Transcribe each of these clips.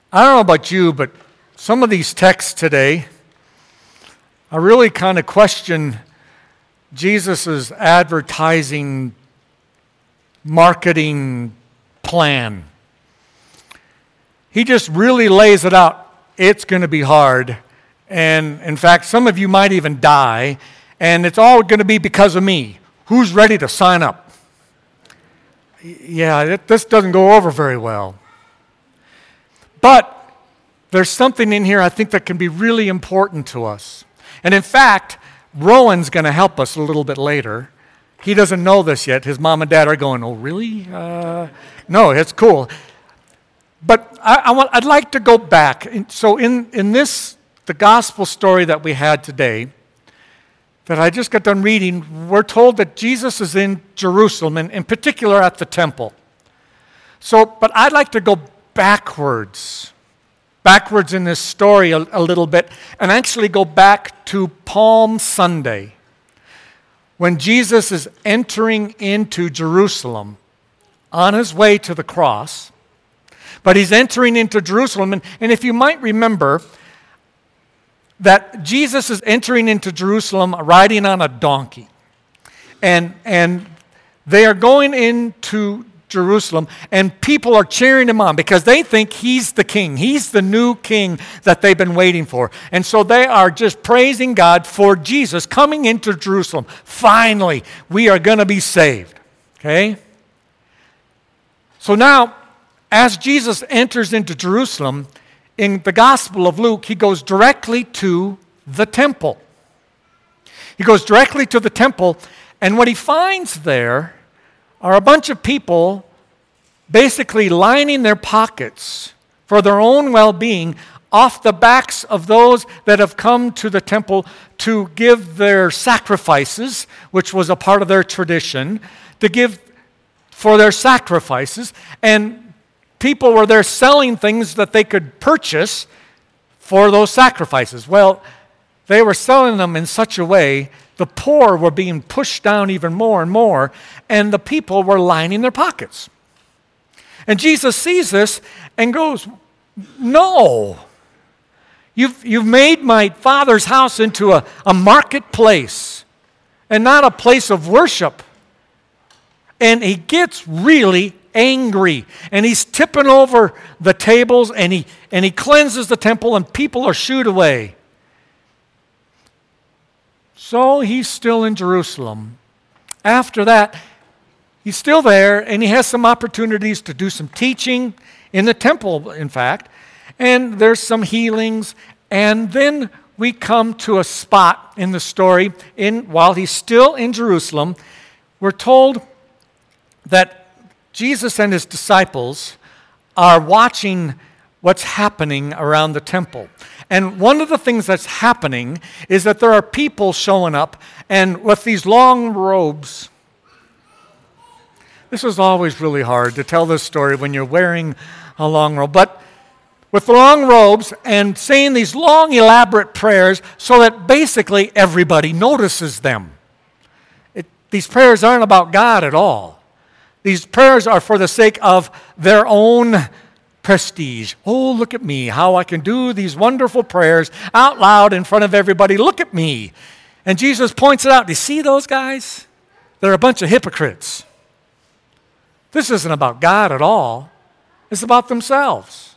I don't know about you, but some of these texts today, I really kind of question Jesus' advertising, marketing plan. He just really lays it out. It's going to be hard. And in fact, some of you might even die. And it's all going to be because of me. Who's ready to sign up? Yeah, this doesn't go over very well. But there's something in here I think that can be really important to us. And in fact, Rowan's going to help us a little bit later. He doesn't know this yet. His mom and dad are going, oh, really? No, it's cool. But I'd like to go back. So in this, the gospel story that we had today, that I just got done reading, we're told that Jesus is in Jerusalem, and in particular at the temple. But I'd like to go backwards in this story a little bit, and actually go back to Palm Sunday, when Jesus is entering into Jerusalem on his way to the cross. But he's entering into Jerusalem, and if you might remember, that Jesus is entering into Jerusalem riding on a donkey. And they are going into Jerusalem, and people are cheering him on because they think he's the king. He's the new king that they've been waiting for. And so they are just praising God for Jesus coming into Jerusalem. Finally, we are going to be saved. Okay? So now, as Jesus enters into Jerusalem, in the Gospel of Luke, he goes directly to the temple. He goes directly to the temple, and what he finds there are a bunch of people basically lining their pockets for their own well-being off the backs of those that have come to the temple to give their sacrifices, which was a part of their tradition, to give for their sacrifices. And people were there selling things that they could purchase for those sacrifices. Well, they were selling them in such a way the poor were being pushed down even more and more, and the people were lining their pockets. And Jesus sees this and goes, no, you've made my Father's house into a marketplace and not a place of worship. And he gets really angry, and he's tipping over the tables, and he cleanses the temple, and people are shooed away. So he's still in Jerusalem. After that, he's still there, and he has some opportunities to do some teaching in the temple, in fact, and there's some healings, and then we come to a spot in the story, while he's still in Jerusalem, we're told that Jesus and his disciples are watching what's happening around the temple. And one of the things that's happening is that there are people showing up, and with these long robes. This is always really hard to tell this story when you're wearing a long robe, but with long robes and saying these long, elaborate prayers so that basically everybody notices them. These prayers aren't about God at all. These prayers are for the sake of their own prestige. Oh, look at me, how I can do these wonderful prayers out loud in front of everybody. Look at me. And Jesus points it out. Do you see those guys? They're a bunch of hypocrites. This isn't about God at all. It's about themselves.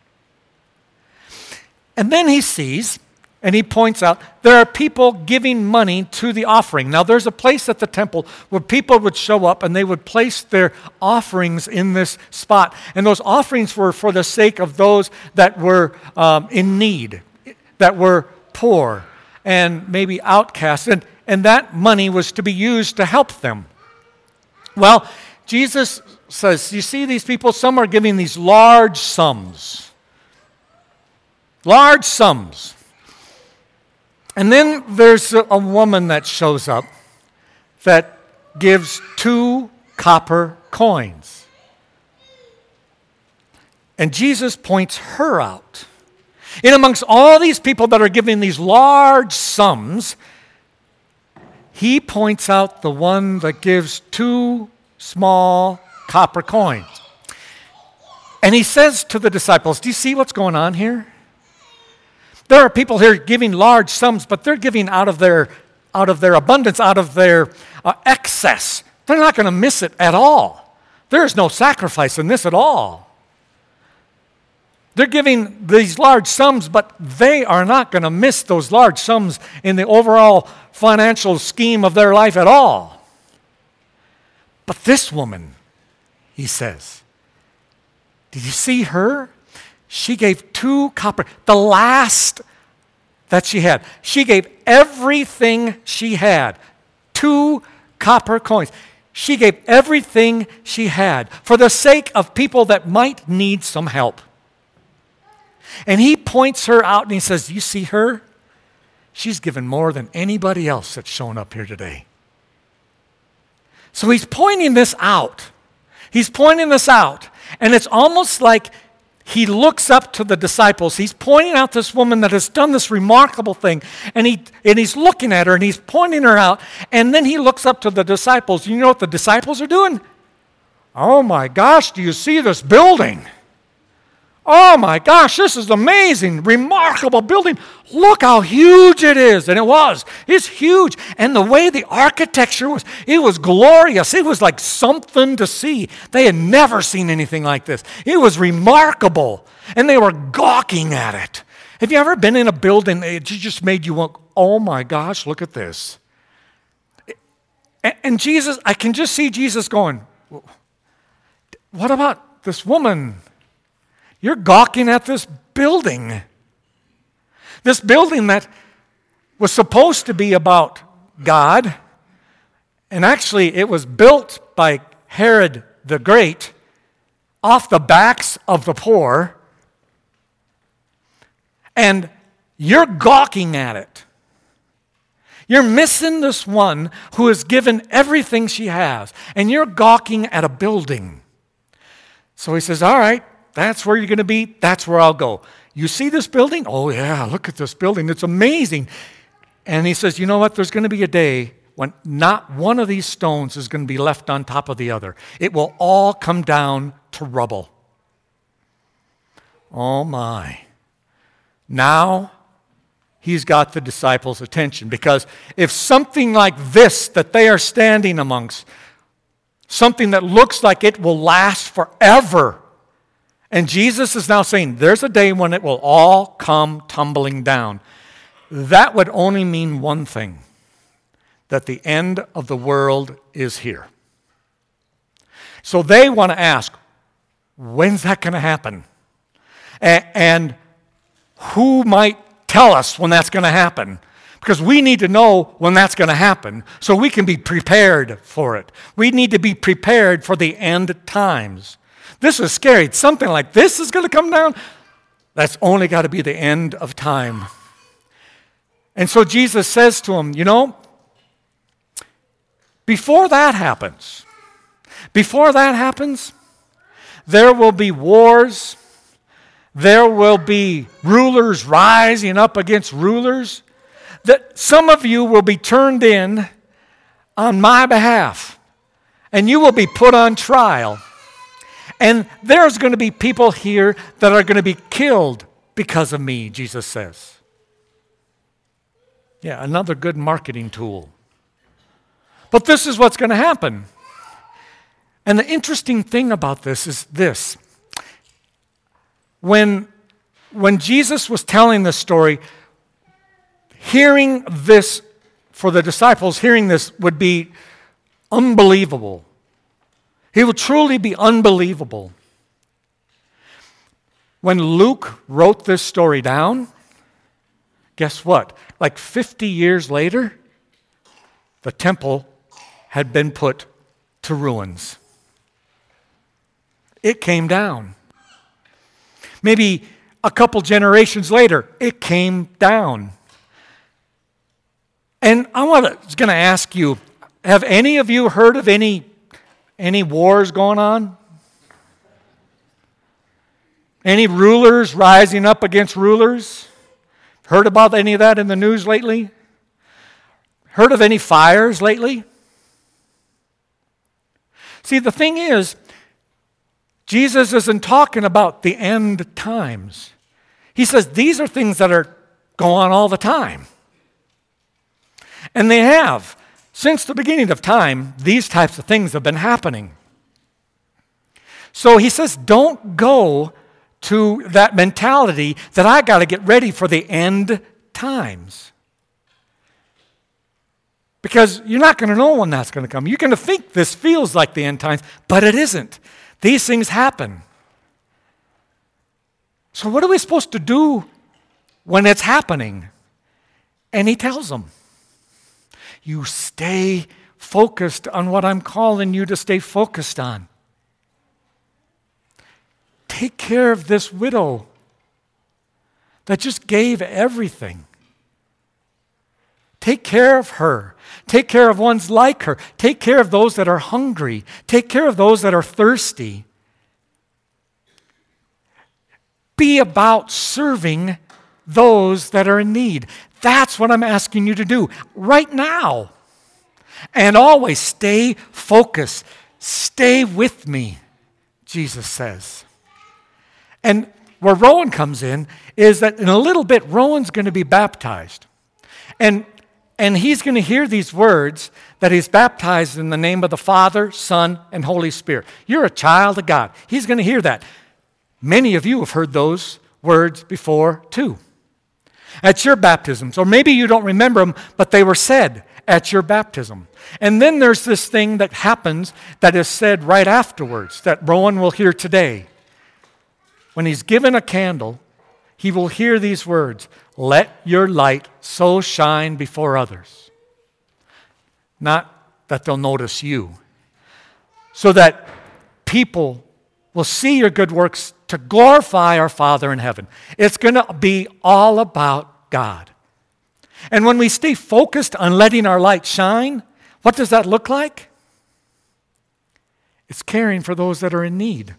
And then he sees, and he points out, there are people giving money to the offering. Now, there's a place at the temple where people would show up and they would place their offerings in this spot. And those offerings were for the sake of those that were in need, that were poor and maybe outcasts. And that money was to be used to help them. Well, Jesus says, you see these people? Some are giving these large sums. Large sums. And then there's a woman that shows up that gives 2 copper coins. And Jesus points her out. In amongst all these people that are giving these large sums, he points out the one that gives 2 small copper coins. And he says to the disciples, do you see what's going on here? There are people here giving large sums, but they're giving out of their abundance, out of their excess. They're not going to miss it at all. There is no sacrifice in this at all. They're giving these large sums, but they are not going to miss those large sums in the overall financial scheme of their life at all. But this woman, he says, did you see her? She gave 2 copper, the last that she had. She gave everything she had, 2 copper coins. She gave everything she had for the sake of people that might need some help. And he points her out and he says, you see her? She's given more than anybody else that's shown up here today. So he's pointing this out. He's pointing this out. And it's almost like he looks up to the disciples. He's pointing out this woman that has done this remarkable thing. And he's looking at her and he's pointing her out. And then he looks up to the disciples. You know what the disciples are doing? Oh my gosh, do you see this building? Oh my gosh, this is amazing, remarkable building. Look how huge it is. And it was. It's huge. And the way the architecture was, it was glorious. It was like something to see. They had never seen anything like this. It was remarkable. And they were gawking at it. Have you ever been in a building that just made you want, oh my gosh, look at this. And Jesus, I can just see Jesus going, what about this woman? You're gawking at this building. This building that was supposed to be about God. And actually, it was built by Herod the Great off the backs of the poor. And you're gawking at it. You're missing this one who has given everything she has. And you're gawking at a building. So he says, all right. That's where you're going to be. That's where I'll go. You see this building? Oh, yeah, look at this building. It's amazing. And he says, you know what? There's going to be a day when not one of these stones is going to be left on top of the other. It will all come down to rubble. Oh, my. Now he's got the disciples' attention, because if something like this that they are standing amongst, something that looks like it will last forever, and Jesus is now saying, there's a day when it will all come tumbling down. That would only mean one thing, that the end of the world is here. So they want to ask, when's that going to happen? And who might tell us when that's going to happen? Because we need to know when that's going to happen so we can be prepared for it. We need to be prepared for the end times. This is scary. Something like this is going to come down. That's only got to be the end of time. And so Jesus says to him, you know, before that happens, there will be wars. There will be rulers rising up against rulers. That some of you will be turned in on my behalf. And you will be put on trial. And there's going to be people here that are going to be killed because of me, Jesus says. Yeah, another good marketing tool. But this is what's going to happen. And the interesting thing about this is this. When Jesus was telling this story, hearing this, for the disciples, hearing this would be unbelievable. It would truly be unbelievable. When Luke wrote this story down, guess what? Like 50 years later, the temple had been put to ruins. It came down. Maybe a couple generations later, it came down. And I was going to ask you, have any of you heard of any wars going on? Any rulers rising up against rulers? Heard about any of that in the news lately? Heard of any fires lately? See, the thing is, Jesus isn't talking about the end times. He says these are things that are going on all the time. And they have. Since the beginning of time, these types of things have been happening. So he says, don't go to that mentality that I got to get ready for the end times. Because you're not going to know when that's going to come. You're going to think this feels like the end times, but it isn't. These things happen. So what are we supposed to do when it's happening? And he tells them, you stay focused on what I'm calling you to stay focused on. Take care of this widow that just gave everything. Take care of her. Take care of ones like her. Take care of those that are hungry. Take care of those that are thirsty. Be about serving those that are in need. That's what I'm asking you to do right now. And always stay focused. Stay with me, Jesus says. And where Rowan comes in is that in a little bit, Rowan's going to be baptized. And he's going to hear these words that he's baptized in the name of the Father, Son, and Holy Spirit. You're a child of God. He's going to hear that. Many of you have heard those words before too. At your baptisms, or maybe you don't remember them, but they were said at your baptism. And then there's this thing that happens that is said right afterwards that Rowan will hear today. When he's given a candle, he will hear these words, let your light so shine before others. Not that they'll notice you. So that people will see your good works to glorify our Father in heaven. It's going to be all about God. And when we stay focused on letting our light shine, what does that look like? It's caring for those that are in need.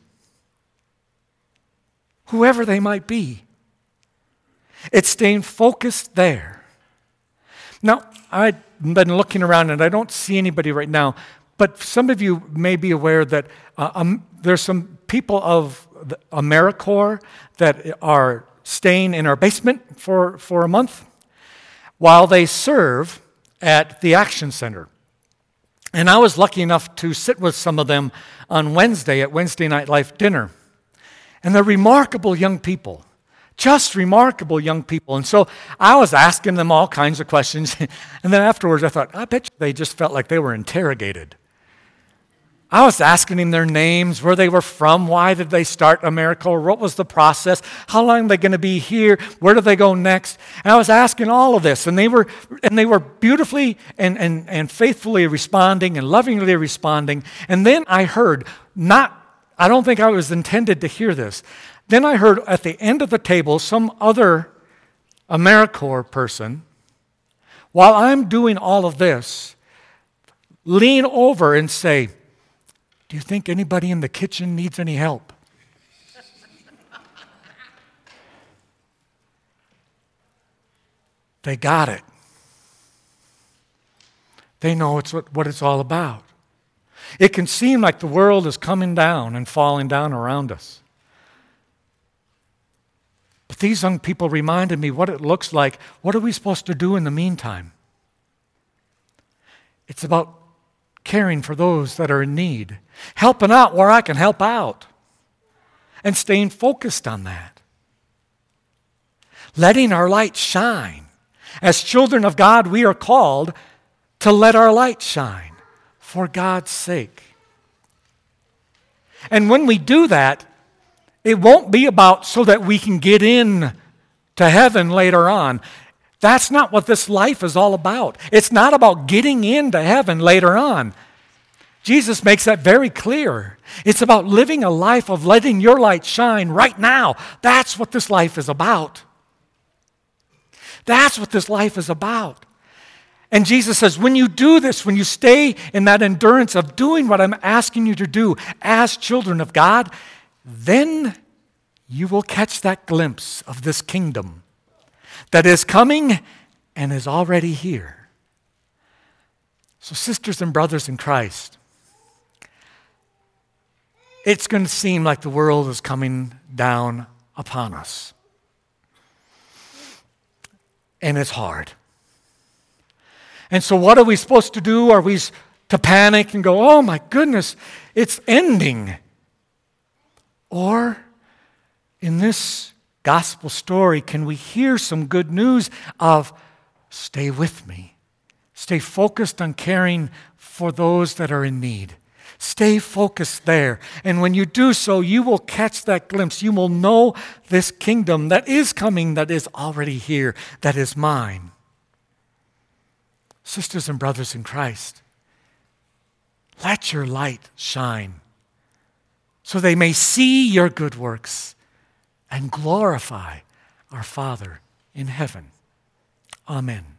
Whoever they might be. It's staying focused there. Now, I've been looking around and I don't see anybody right now, but some of you may be aware that there's some people of AmeriCorps that are staying in our basement for a month while they serve at the Action Center. And I was lucky enough to sit with some of them on Wednesday at Wednesday Night Life dinner. And they're remarkable young people. Just remarkable young people. And so I was asking them all kinds of questions. And then afterwards I thought, I bet you they just felt like they were interrogated. I was asking them their names, where they were from, why did they start AmeriCorps, what was the process, how long are they going to be here, where do they go next? And I was asking all of this. And they were beautifully and faithfully responding and lovingly responding. And then I heard, I don't think I was intended to hear this. Then I heard at the end of the table some other AmeriCorps person, while I'm doing all of this, lean over and say, do you think anybody in the kitchen needs any help? They got it. They know it's what it's all about. It can seem like the world is coming down and falling down around us. But these young people reminded me what it looks like. What are we supposed to do in the meantime? It's about caring for those that are in need, helping out where I can help out, and staying focused on that. Letting our light shine. As children of God, we are called to let our light shine for God's sake. And when we do that, it won't be about so that we can get in to heaven later on. That's not what this life is all about. It's not about getting into heaven later on. Jesus makes that very clear. It's about living a life of letting your light shine right now. That's what this life is about. That's what this life is about. And Jesus says, when you do this, when you stay in that endurance of doing what I'm asking you to do as children of God, then you will catch that glimpse of this kingdom that is coming and is already here. So sisters and brothers in Christ, it's going to seem like the world is coming down upon us. And it's hard. And so what are we supposed to do? Are we to panic and go, oh my goodness, it's ending? Or in this gospel story, can we hear some good news of stay with me? Stay focused on caring for those that are in need. Stay focused there. And when you do so, you will catch that glimpse. You will know this kingdom that is coming, that is already here, that is mine. Sisters and brothers in Christ, let your light shine so they may see your good works and glorify our Father in heaven. Amen.